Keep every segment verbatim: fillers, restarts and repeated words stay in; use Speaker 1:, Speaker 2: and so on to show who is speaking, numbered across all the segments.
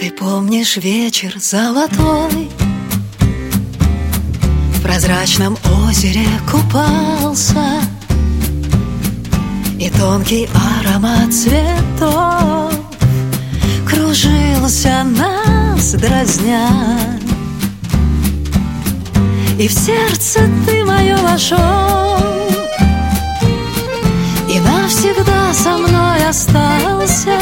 Speaker 1: Ты помнишь вечер золотой, в прозрачном озере купался, и тонкий аромат цветов кружился нас дразня. И в сердце ты мое вошел, и навсегда со мной остался.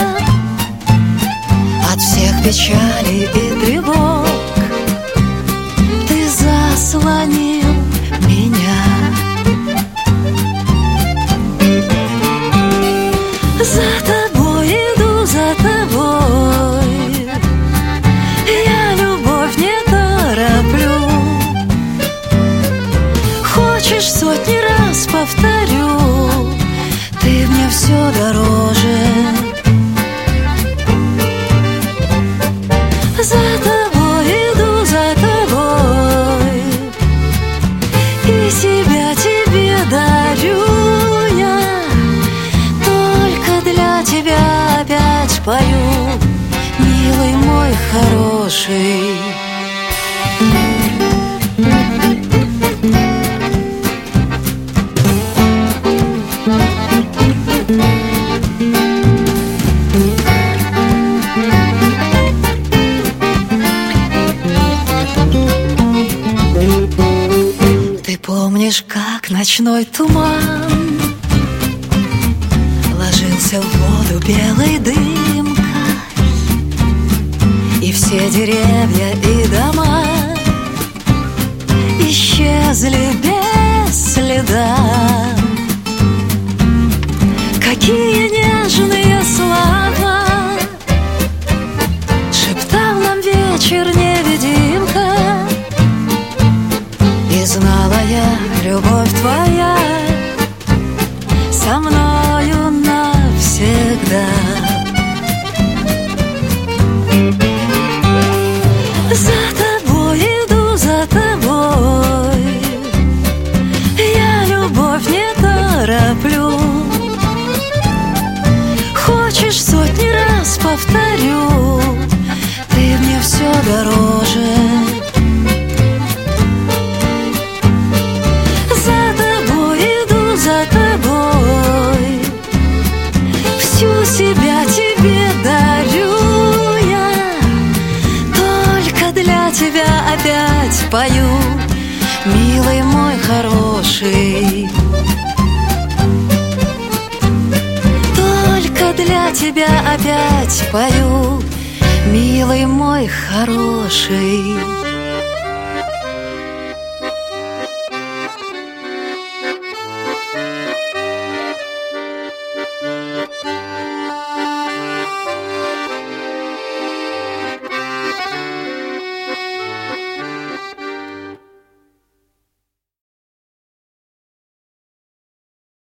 Speaker 1: От всех печалей и тревог ты заслонил меня. За тобой иду, за тобой, я любовь не тороплю. Хочешь, сотни раз повторю, ты мне все дороже. За тобой иду, за тобой, и себя тебе дарю я. Только для тебя опять пою, милый мой хороший. Ты помнишь, как ночной туман ложился в воду белой дымкой, и все деревья и дома исчезли без следа. Какие нежные слова шептал нам вечер невидимка. И знала я, любовь твоя со мною навсегда. За тобой иду, за тобой, я любовь не тороплю. Хочешь, сотни раз повторю, ты мне все дороже. За тобой всю себя тебе дарю я. Только для тебя опять пою, милый мой хороший. Только для тебя опять пою, милый мой хороший.